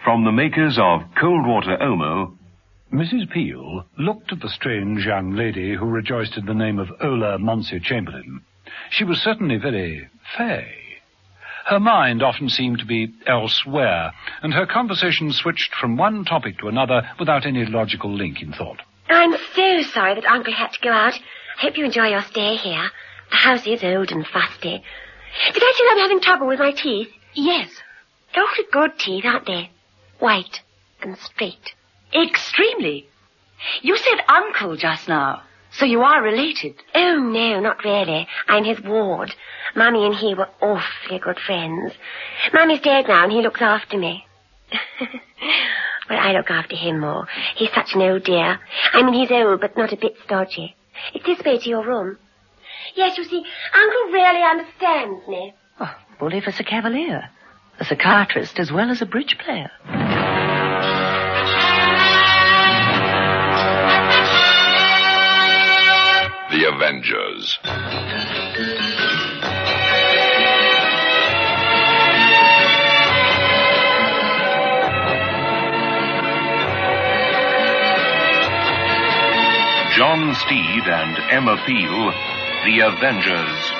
From the makers of Cold Water Omo. Mrs. Peel looked at the strange young lady who rejoiced in the name of Ola Monsey Chamberlain. She was certainly very fey. Her mind often seemed to be elsewhere, and her conversation switched from one topic to another without any logical link in thought. I'm so sorry that Uncle had to go out. I hope you enjoy your stay here. The house is old and fusty. Did I tell you I'm having trouble with my teeth? Yes. Awfully good teeth, aren't they? White and straight. Extremely. You said uncle just now, so you are related. Oh, no, not really. I'm his ward. Mummy and he were awfully good friends. Mummy's dead now and he looks after me. Well, I look after him more. He's such an old dear. I mean, he's old, but not a bit stodgy. It's this way to your room. Yes, you see, Uncle really understands me. Oh, bully for Sir Cavalier. A psychiatrist as well as a bridge player. The Avengers. John Steed and Emma Peel, The Avengers.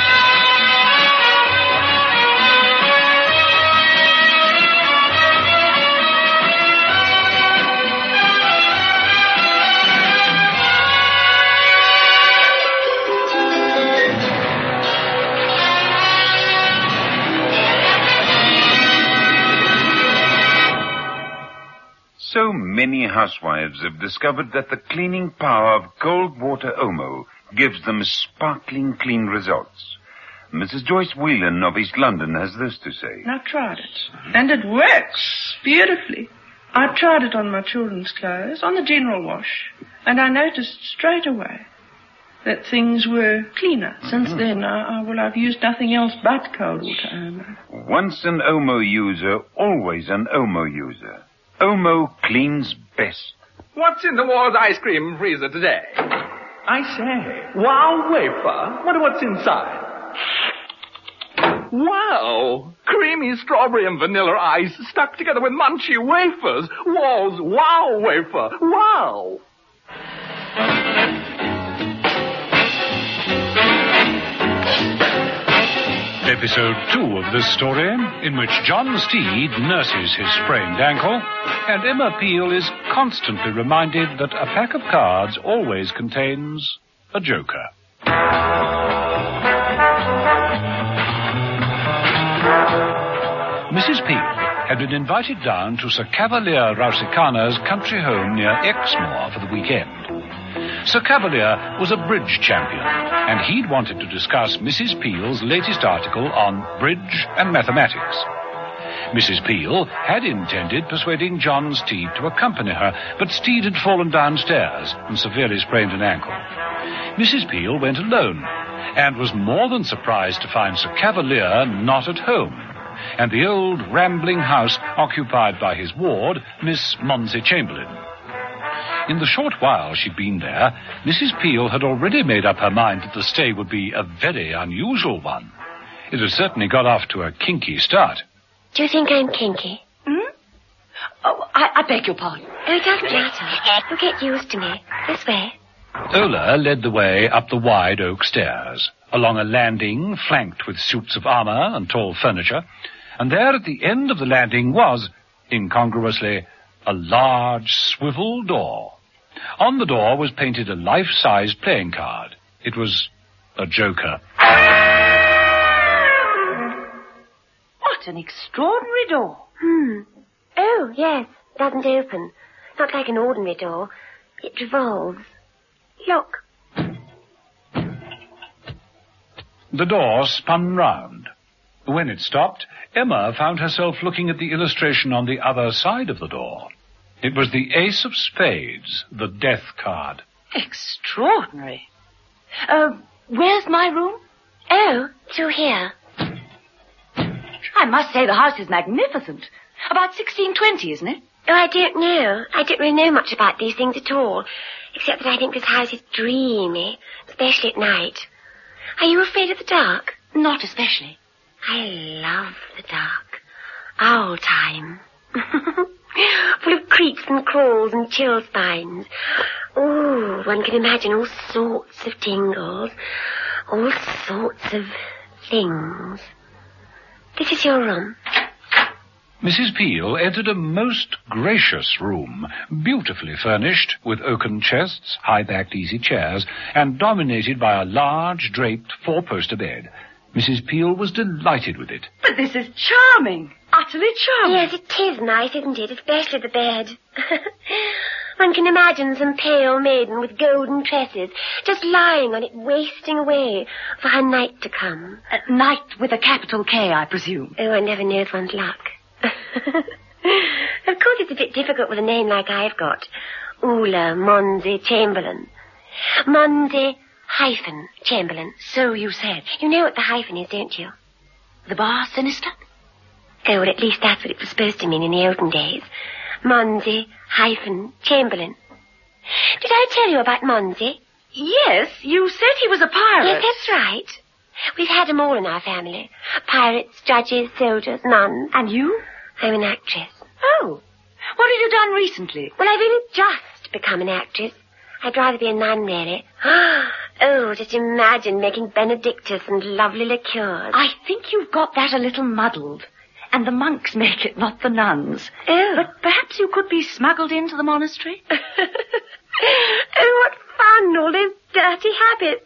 So many housewives have discovered that the cleaning power of Cold Water Omo gives them sparkling clean results. Mrs. Joyce Whelan of East London has this to say. I've tried it, and it works beautifully. I tried it on my children's clothes, on the general wash, and I noticed straight away that things were cleaner. Since then, I've used nothing else but Cold Water Omo. Once an Omo user, always an Omo user. Omo cleans best. What's in the Wars ice cream freezer today? I say, wow wafer. Wonder what's inside. Wow! Creamy strawberry and vanilla ice stuck together with munchy wafers. Wall's wow wafer. Wow! Episode 2 of this story, in which John Steed nurses his sprained ankle, and Emma Peel is constantly reminded that a pack of cards always contains a joker. Mrs. Peel had been invited down to Sir Cavalier Rausikana's country home near Exmoor for the weekend. Sir Cavalier was a bridge champion, and he'd wanted to discuss Mrs. Peel's latest article on bridge and mathematics. Mrs. Peel had intended persuading John Steed to accompany her, but Steed had fallen downstairs and severely sprained an ankle. Mrs. Peel went alone, and was more than surprised to find Sir Cavalier not at home, and the old rambling house occupied by his ward, Miss Monsey Chamberlain. In the short while she'd been there, Mrs. Peel had already made up her mind that the stay would be a very unusual one. It had certainly got off to a kinky start. Do you think I'm kinky? Oh, I beg your pardon. Oh, it doesn't matter. You'll get used to me. This way. Ola led the way up the wide oak stairs, along a landing flanked with suits of armor and tall furniture, and there at the end of the landing was, incongruously, a large swivel door. On the door was painted a life-size playing card. It was a joker. What an extraordinary door. Oh, yes. It doesn't open. Not like an ordinary door. It revolves. Look. The door spun round. When it stopped, Emma found herself looking at the illustration on the other side of the door. It was the Ace of Spades, the death card. Extraordinary. Where's my room? Oh, through here. I must say the house is magnificent. About 1620, isn't it? Oh, I don't know. I don't really know much about these things at all, except that I think this house is dreamy, especially at night. Are you afraid of the dark? Not especially. I love the dark. Our time. Full of creaks and crawls and chill spines. Oh, one can imagine all sorts of tingles, all sorts of things. This is your room. Mrs. Peel entered a most gracious room, beautifully furnished with oaken chests, high-backed easy chairs, and dominated by a large, draped, four-poster bed. Mrs. Peel was delighted with it. But this is charming. Utterly charming. Yes, it is nice, isn't it? Especially the bed. One can imagine some pale maiden with golden tresses just lying on it, wasting away for her night to come. Night with a capital K, I presume. Oh, one never knows one's luck. Of course, it's a bit difficult with a name like I've got. Ula Monzi Chamberlain. Monzi Chamberlain. So you said. You know what the hyphen is, don't you? The bar sinister? Oh, well, at least that's what it was supposed to mean in the olden days. Monzi Chamberlain. Did I tell you about Monzi? Yes, you said he was a pirate. Yes, that's right. We've had them all in our family. Pirates, judges, soldiers, nuns. And you? I'm an actress. Oh. What have you done recently? Well, I've only just become an actress. I'd rather be a nun, really. Oh, just imagine making Benedictus and lovely liqueurs. I think you've got that a little muddled. And the monks make it, not the nuns. Oh. But perhaps you could be smuggled into the monastery? Oh, what fun, all those dirty habits.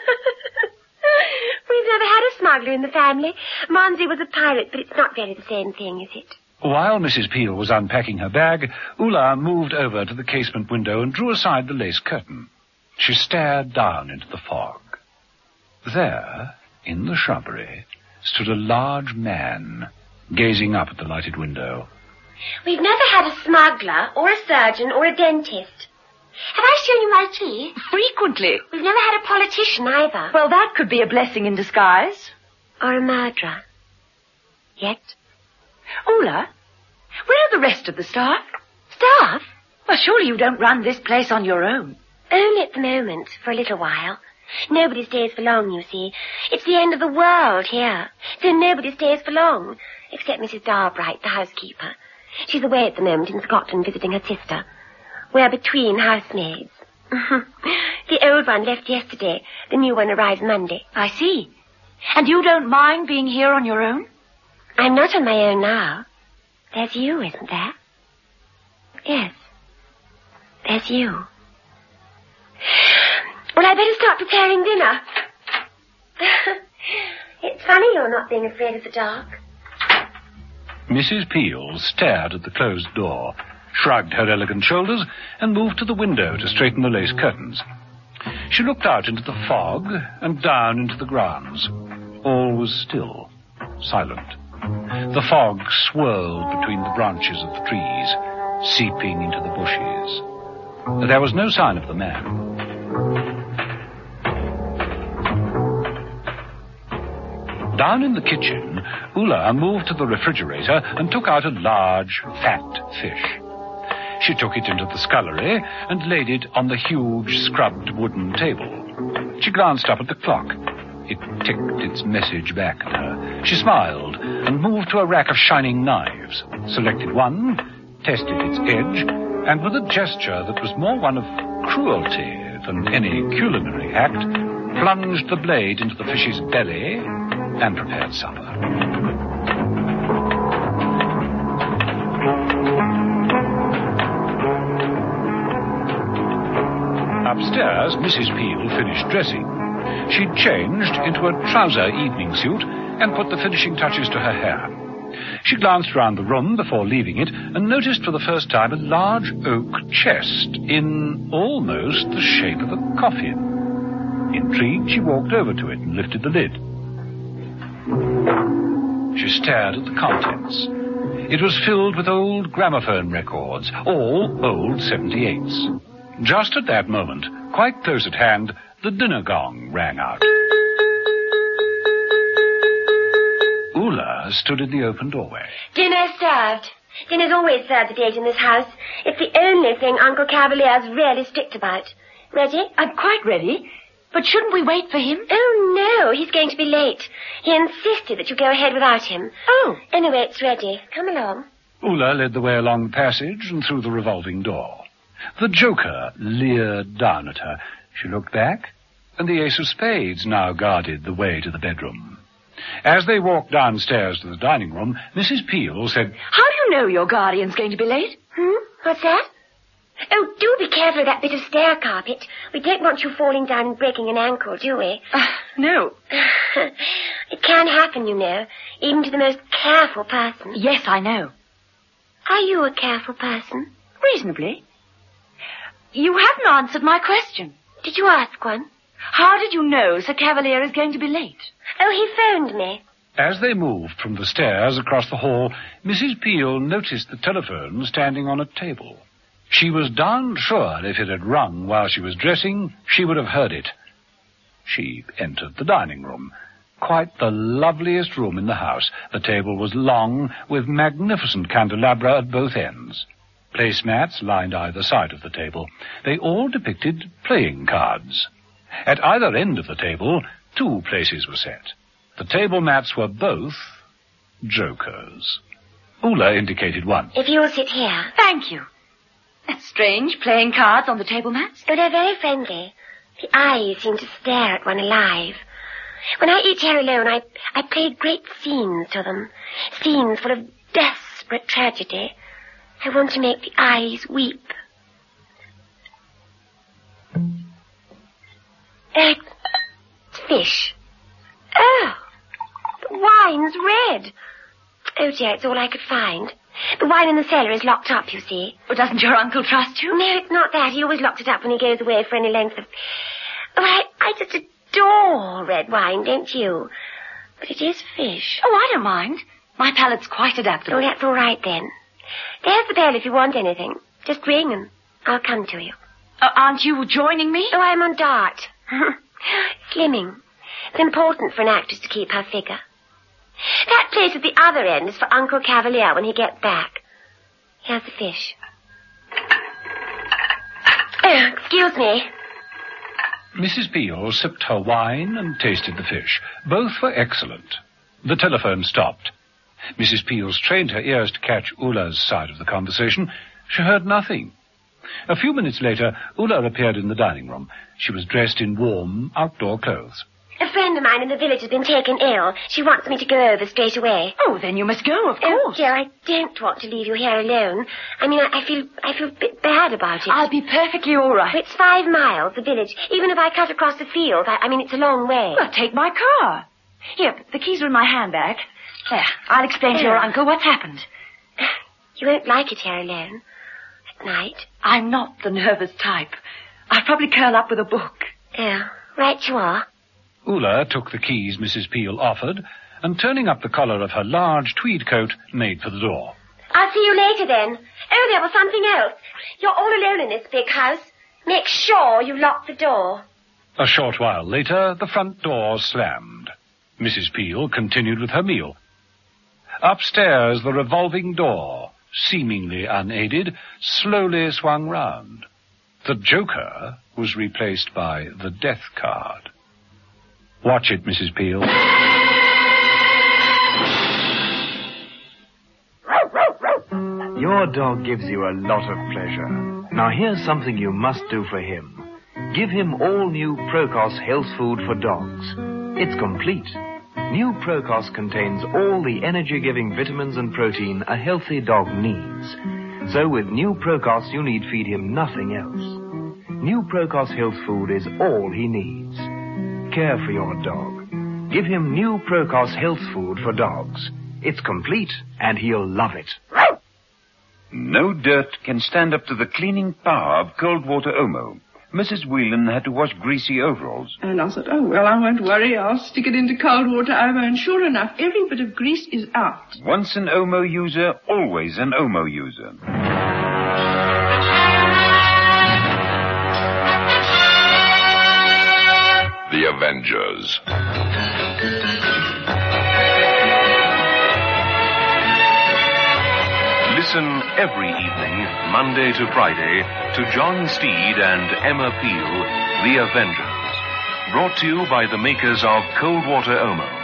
We've never had a smuggler in the family. Monzi was a pirate, but it's not really the same thing, is it? While Mrs. Peel was unpacking her bag, Ula moved over to the casement window and drew aside the lace curtain. She stared down into the fog. There, in the shrubbery, stood a large man, gazing up at the lighted window. We've never had a smuggler, or a surgeon, or a dentist. Have I shown you my teeth? Frequently. We've never had a politician either. Well, that could be a blessing in disguise. Or a murderer. Yet. Ula, where are the rest of the staff? Staff? Well, surely you don't run this place on your own. Only at the moment, for a little while. Nobody stays for long, you see. It's the end of the world here. So nobody stays for long, except Mrs. Darbright, the housekeeper. She's away at the moment in Scotland visiting her sister. We're between housemaids. The old one left yesterday. The new one arrives Monday. I see. And you don't mind being here on your own? I'm not on my own now. There's you, isn't there? Yes. There's you. Well, I better start preparing dinner. It's funny you're not being afraid of the dark. Mrs. Peel stared at the closed door, shrugged her elegant shoulders, and moved to the window to straighten the lace curtains. She looked out into the fog and down into the grounds. All was still, silent. The fog swirled between the branches of the trees, seeping into the bushes. There was no sign of the man. Down in the kitchen, Ula moved to the refrigerator and took out a large, fat fish. She took it into the scullery and laid it on the huge, scrubbed wooden table. She glanced up at the clock. It ticked its message back at her. She smiled and moved to a rack of shining knives, selected one, tested its edge, and with a gesture that was more one of cruelty than any culinary act, plunged the blade into the fish's belly and prepared supper. Upstairs, Mrs. Peel finished dressing. She'd changed into a trouser evening suit and put the finishing touches to her hair. She glanced round the room before leaving it and noticed for the first time a large oak chest in almost the shape of a coffin. Intrigued, she walked over to it and lifted the lid. She stared at the contents. It was filled with old gramophone records, all old 78s. Just at that moment, quite close at hand, the dinner gong rang out. Ula stood in the open doorway. Dinner's served. Dinner's always served at 8 in this house. It's the only thing Uncle Cavalier's really strict about. Ready? I'm quite ready. But shouldn't we wait for him? Oh, no, he's going to be late. He insisted that you go ahead without him. Oh. Anyway, it's ready. Come along. Ulla led the way along the passage and through the revolving door. The Joker leered down at her. She looked back, and the ace of spades now guarded the way to the bedroom. As they walked downstairs to the dining room, Mrs. Peel said, How do you know your guardian's going to be late? What's that? Oh, do be careful of that bit of stair carpet. We don't want you falling down and breaking an ankle, do we? No. It can happen, you know, even to the most careful person. Yes, I know. Are you a careful person? Reasonably. You haven't answered my question. Did you ask one? How did you know Sir Cavalier is going to be late? Oh, he phoned me. As they moved from the stairs across the hall, Mrs. Peel noticed the telephone standing on a table. She was darn sure if it had rung while she was dressing, she would have heard it. She entered the dining room. Quite the loveliest room in the house. The table was long, with magnificent candelabra at both ends. Placemats lined either side of the table. They all depicted playing cards. At either end of the table, 2 places were set. The table mats were both jokers. Ulla indicated one. If you'll sit here. Thank you. That's strange, playing cards on the table mats. Oh, they're very friendly. The eyes seem to stare at one alive. When I eat here alone, I played great scenes to them. Scenes full of desperate tragedy. I want to make the eyes weep. It's fish. Oh, the wine's red. Oh, dear, it's all I could find. The wine in the cellar is locked up, you see. Well, doesn't your uncle trust you? No, it's not that. He always locks it up when he goes away for any length of... Oh, I just adore red wine, don't you? But it is fish. Oh, I don't mind. My palate's quite adaptable. Oh, that's all right, then. There's the bell if you want anything. Just ring and I'll come to you. Aren't you joining me? Oh, I'm on dart. Slimming. It's important for an actress to keep her figure. That place at the other end is for Uncle Cavalier when he gets back. Here's the fish. Oh, excuse me. Mrs. Peel sipped her wine and tasted the fish. Both were excellent. The telephone stopped. Mrs. Peel strained her ears to catch Ulla's side of the conversation. She heard nothing. A few minutes later, Ulla appeared in the dining room. She was dressed in warm, outdoor clothes. A friend of mine in the village has been taken ill. She wants me to go over straight away. Oh, then you must go, of Oh, course. dear, I don't want to leave you here alone. I mean, I feel a bit bad about it. I'll be perfectly all right. It's 5 miles, the village. Even if I cut across the field, I mean, it's a long way. Well, take my car. Here, the keys are in my handbag. There, I'll explain to your uncle what's happened. You won't like it here alone. At night. I'm not the nervous type. I'll probably curl up with a book. Oh, right you are. Ulla took the keys Mrs. Peel offered, and turning up the collar of her large tweed coat, made for the door. I'll see you later then. Oh, there was something else. You're all alone in this big house. Make sure you lock the door. A short while later, the front door slammed. Mrs. Peel continued with her meal. Upstairs, the revolving door, seemingly unaided, slowly swung round. The Joker was replaced by the death card. Watch it, Mrs. Peel. Your dog gives you a lot of pleasure. Now here's something you must do for him. Give him all new Procos Health Food for Dogs. It's complete. New Procos contains all the energy-giving vitamins and protein a healthy dog needs. So with New Procos, you need feed him nothing else. New Procos Health Food is all he needs. Care for your dog. Give him New Procos Health Food for Dogs. It's complete, and he'll love it. No dirt can stand up to the cleaning power of cold water Omo. Mrs. Whelan had to wash greasy overalls. And I thought, oh, well, I won't worry. I'll stick it into cold water Omo, and sure enough, every bit of grease is out. Once an Omo user, always an Omo user. The Avengers. Listen every evening, Monday to Friday, to John Steed and Emma Peel, The Avengers. Brought to you by the makers of Cold Water Omo.